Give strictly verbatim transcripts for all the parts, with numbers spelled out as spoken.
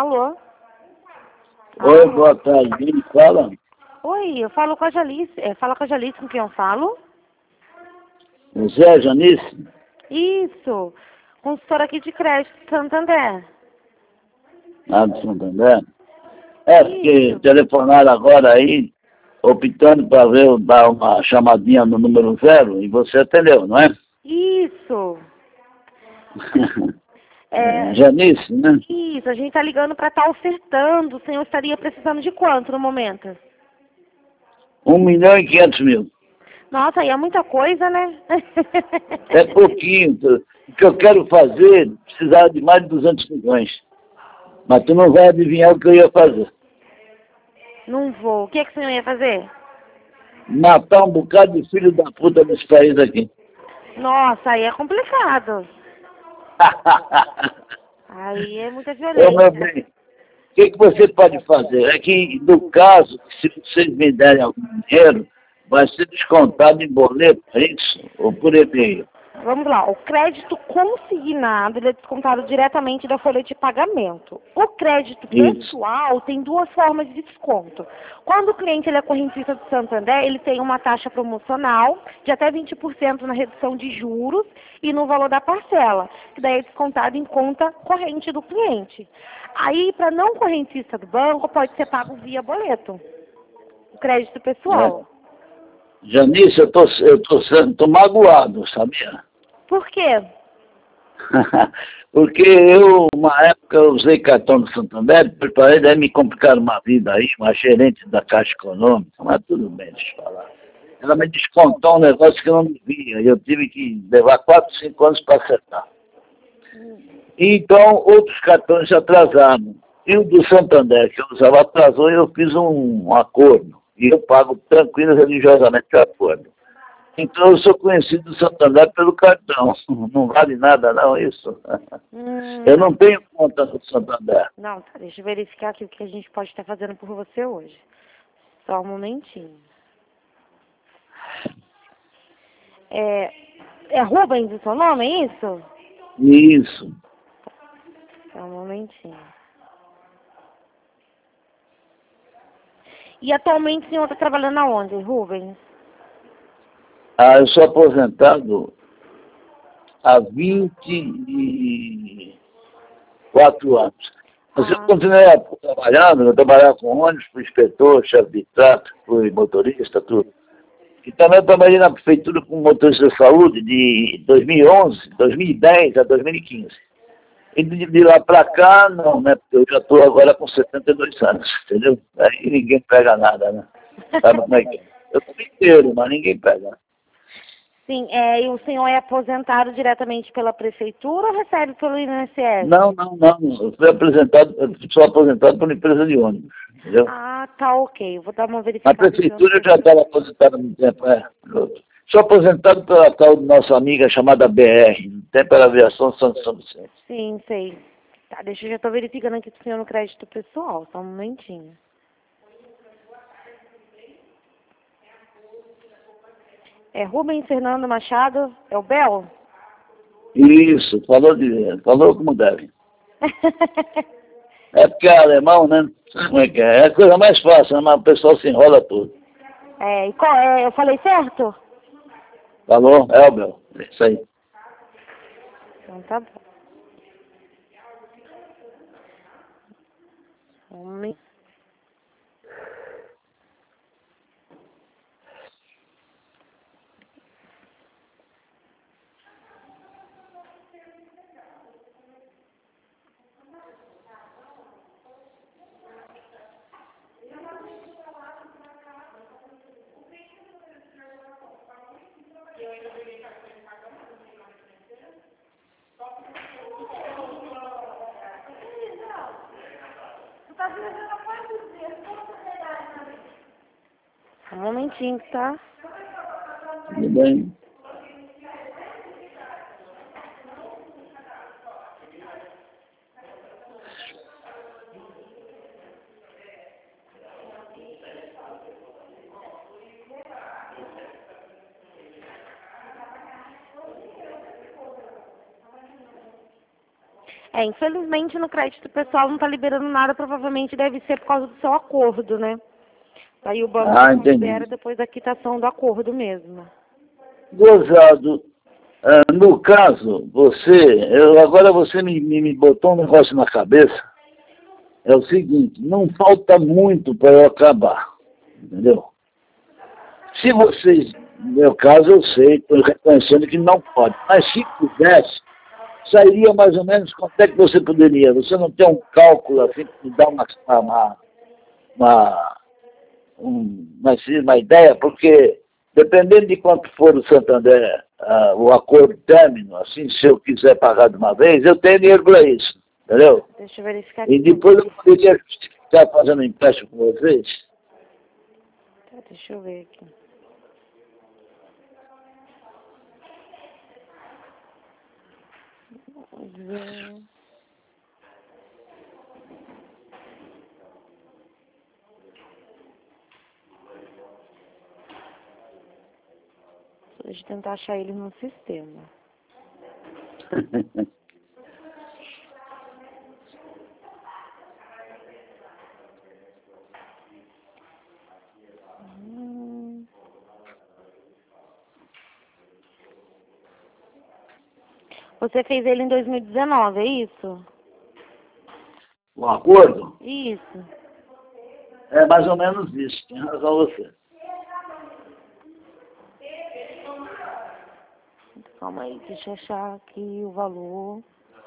Alô? Oi, Alô? boa tarde. Quem fala? Oi, eu falo com a Jalice. É, fala com a Jalice com quem eu falo? Zé Janice? Isso. Consultora aqui de crédito Santander. Ah, do Santander? É, porque Isso. telefonaram agora aí, optando para ver, eu dar uma chamadinha no número zero, e você atendeu, não é? Isso. É, É, Janice, né? isso, a gente tá ligando para estar ofertando. O senhor estaria precisando de quanto no momento? Um milhão e quinhentos mil. Nossa, aí é muita coisa, né? É pouquinho. O que eu quero fazer, precisava de mais de duzentos milhões. Mas tu não vai adivinhar o que eu ia fazer. Não vou. O que, que o senhor ia fazer? Matar um bocado de filho da puta desse país aqui. Nossa, aí é complicado. Aí é muita Ô, meu violência. bem, o que, que você pode fazer? É que, no caso, se vocês me derem algum dinheiro, vai ser descontado em boleto, é isso? Ou por e-mail? Vamos lá, o crédito consignado ele é descontado diretamente da folha de pagamento. O crédito Isso. pessoal tem duas formas de desconto. Quando o cliente ele é correntista do Santander, ele tem uma taxa promocional de até vinte por cento na redução de juros e no valor da parcela, que daí é descontado em conta corrente do cliente. Aí, para não correntista do banco, pode ser pago via boleto, o crédito É. pessoal. Janice, eu tô, eu tô, sendo, tô magoado, sabia? Por quê? Porque eu, uma época, eu usei cartão do Santander, depois parei, daí me complicaram uma vida aí, uma gerente da Caixa Econômica, mas tudo bem, deixa eu falar. Ela me descontou um negócio que eu não devia, e eu tive que levar quatro, cinco anos para acertar. Então, outros cartões se atrasaram. E o do Santander, que eu usava, atrasou, e eu fiz um, um acordo. E eu pago tranquilo e religiosamente o acordo. Então, eu sou conhecido do Santander pelo cartão. Não vale nada, não, isso. Hum, Eu não. não tenho conta no Santander. Não, tá, deixa eu verificar aqui o que a gente pode estar fazendo por você hoje. Só um momentinho. É, é Rubens o seu nome, é isso? Isso. Só um momentinho. E atualmente o senhor está trabalhando aonde, Rubens? Ah, eu sou aposentado há vinte e quatro anos. Mas eu Ah, continuei trabalhando, eu trabalhava com ônibus, fui inspetor, chefe de tráfego, fui motorista, tudo. E também eu trabalhei na prefeitura como motorista de saúde de dois mil e onze, dois mil e dez a dois mil e quinze. E de, de lá para cá, não, né? Porque eu já estou agora com setenta e dois anos, entendeu? Aí ninguém pega nada, né? Sabe como é que é? Eu estou inteiro, mas ninguém pega. sim, é, e o senhor é aposentado diretamente pela prefeitura ou recebe pelo I N S S? Não, não, não. Eu fui apresentado, eu sou aposentado por uma empresa de ônibus, entendeu? Ah, tá ok. Eu vou dar uma Na verificada então no prefeitura eu seu já crédito. estava aposentado há muito tempo, é. Sou aposentado pela tal de nossa amiga chamada B R, no tempo era Aviação São São Vicente. Sim, sei. Tá, deixa eu já tô verificando aqui do senhor no crédito pessoal, só um momentinho. É Rubens Fernando Machado, é o Bel? Isso, falou, de, falou como deve. É porque é alemão, né? Sabe como é que é? É a coisa mais fácil, né? Mas o pessoal se enrola tudo. É, e qual, é, eu falei certo? Falou? É, Bel. É isso aí. Então tá bom. Um mi- Um momentinho, tá? Tudo bem. É, infelizmente no crédito pessoal não está liberando nada, provavelmente deve ser por causa do seu acordo, né? Aí o banco Ah, considera entendi. depois da quitação do acordo mesmo. Gozado, ah, no caso, você, eu, agora você me, me, me botou um negócio na cabeça. É o seguinte, não falta muito para eu acabar, entendeu? Se vocês, no meu caso eu sei, estou reconhecendo que não pode, mas se pudesse, sairia mais ou menos quanto é que você poderia? Você não tem um cálculo assim que me dá uma, uma, uma, um, uma, uma ideia? Porque dependendo de quanto for o Santander, uh, o acordo término, assim, se eu quiser pagar de uma vez, eu tenho dinheiro para isso, entendeu? Deixa eu verificar aqui. E depois eu poderia ficar fazendo empréstimo com vocês. Tá, deixa eu ver aqui. Ver. Deixa eu tentar achar ele no sistema. Hum. Você fez ele em dois mil e dezenove, é isso? Um acordo? Isso. É mais ou menos isso, tem razão você. Calma aí, deixa eu achar aqui o valor.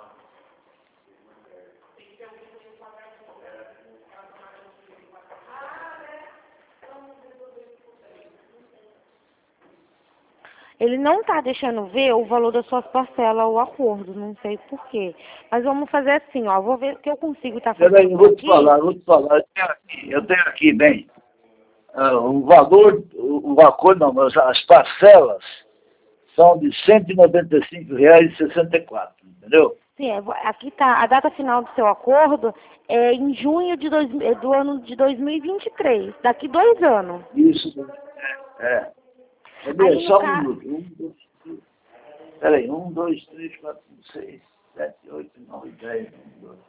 Ele não está deixando ver o valor das suas parcelas, o acordo, não sei por quê. Mas vamos fazer assim, ó, vou ver o que eu consigo estar tá fazendo Peraí, eu vou te aqui. falar, eu vou te falar. Eu tenho aqui, eu tenho aqui bem, uh, o valor, o, o acordo, não, mas as parcelas são de cento e noventa e cinco reais e sessenta e quatro, entendeu? Sim, é, aqui está, a data final do seu acordo é em junho de dois, é do ano de dois mil e vinte e três, daqui dois anos. Isso, é. é. Cadê? Aí, no Só um ca... minuto. Um, dois, três. Peraí, um, dois, três, quatro, cinco, seis, sete, oito, nove, dez, um, dois.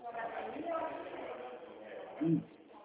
Hum.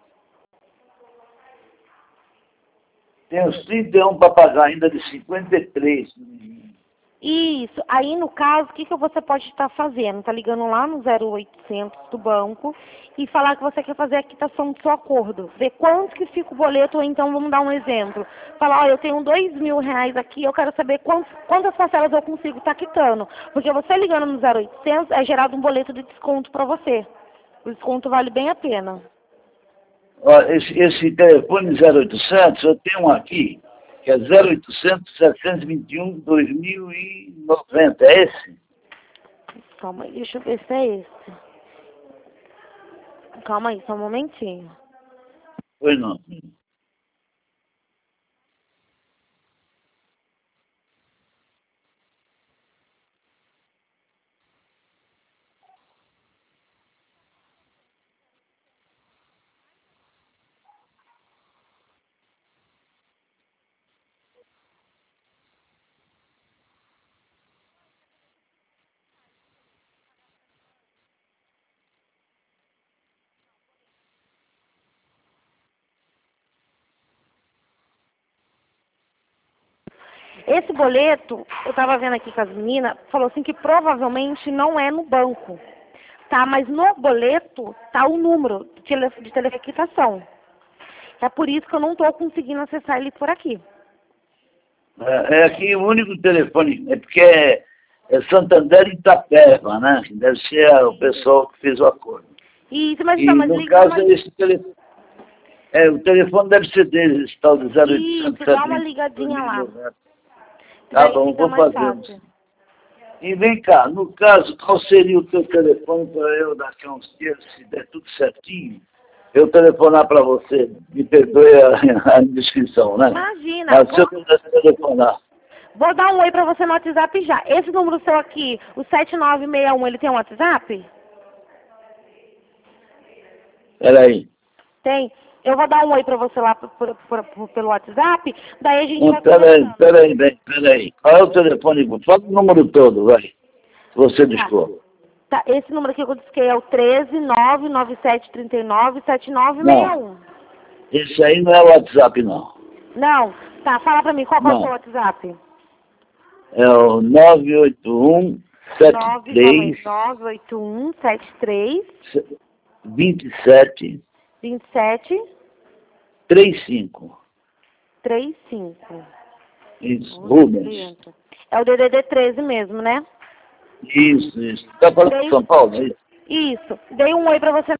Tem os trinta e um para pagar ainda de cinquenta e três. Isso, aí no caso, o que, que você pode estar fazendo? Tá ligando lá no zero oitocentos do banco e falar que você quer fazer a quitação do seu acordo. Ver quanto que fica o boleto, ou então vamos dar um exemplo. Falar, olha, eu tenho dois mil reais aqui, eu quero saber quantos, quantas parcelas eu consigo estar quitando. Porque você ligando no zero oitocentos é gerado um boleto de desconto para você. O desconto vale bem a pena. Ó, esse, esse telefone zero oitocentos, eu tenho um aqui, que é zero oitocentos, setecentos e vinte e um, dois mil e noventa, é esse? Calma aí, deixa eu ver se é esse. Calma aí, só um momentinho. Pois não. Esse boleto, eu estava vendo aqui com as meninas, falou assim que provavelmente não é no banco, tá? Mas no boleto tá o número de, tele, de telequitação. É por isso que eu não estou conseguindo acessar ele por aqui. É, é aqui o único telefone, é porque é, é Santander e Itapeva, né? Deve ser o pessoal que fez o acordo. Isso, mas, E então, mas no liga, caso, mas... esse telefone, é, o telefone deve ser dele, esse tal de zero oitocentos. Isso, dá uma ligadinha lá. Tá Daí bom, fica vou mais fazer. fácil. E vem cá, no caso, qual seria o teu telefone para eu, daqui a uns dias, se der tudo certinho, eu telefonar para você? Me perdoe a, a indiscrição, né? Imagina. Mas Vou, se eu pudesse telefonar. vou dar um oi pra você no WhatsApp já. Esse número seu aqui, o sete nove seis um, ele tem um WhatsApp? Peraí. Tem. Eu vou dar um oi pra você lá por, por, por, pelo WhatsApp, daí a gente Não, vai peraí, conversando. peraí, bem, peraí. Qual é o telefone? Fala o número todo, vai. Se você Tá. dispor. Tá, esse número aqui que eu disquei é o treze, nove nove sete, trinta e nove, sete nove seis um. Esse aí não é o WhatsApp, não. Não? Tá, fala pra mim, qual que é o Não. seu WhatsApp? É o nove oito um, sete três, nove oito um, sete três, vinte e sete, vinte e sete, trinta e cinco. trinta e cinco. Isso, Rubens. É o D D D treze mesmo, né? Isso, isso. Tá falando Dei... de São Paulo, é isso? Isso. Dei um oi pra você.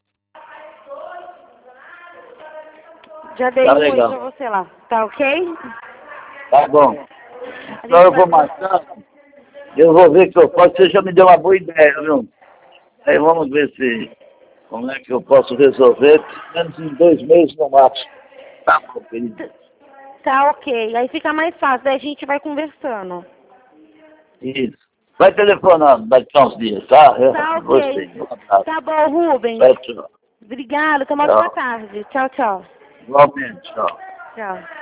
Já dei Tá um legal. oi pra você lá. Tá ok? Tá bom. A Então eu gente vou vai... marcar. Eu vou ver o que eu posso. Você já me deu uma boa ideia, viu? Aí vamos ver se como é que eu posso resolver. Pelo menos em dois meses no máximo. Tá bom, querido. Tá ok. Aí fica mais fácil. Daí a gente vai conversando. Isso. Vai telefonando daqui a uns dias, tá? Eu Tá gostei. ok. Tá bom, Rubens. Tchau, tchau. Obrigada. Até uma boa tarde. Tchau, tchau. Igualmente, tchau. Tchau.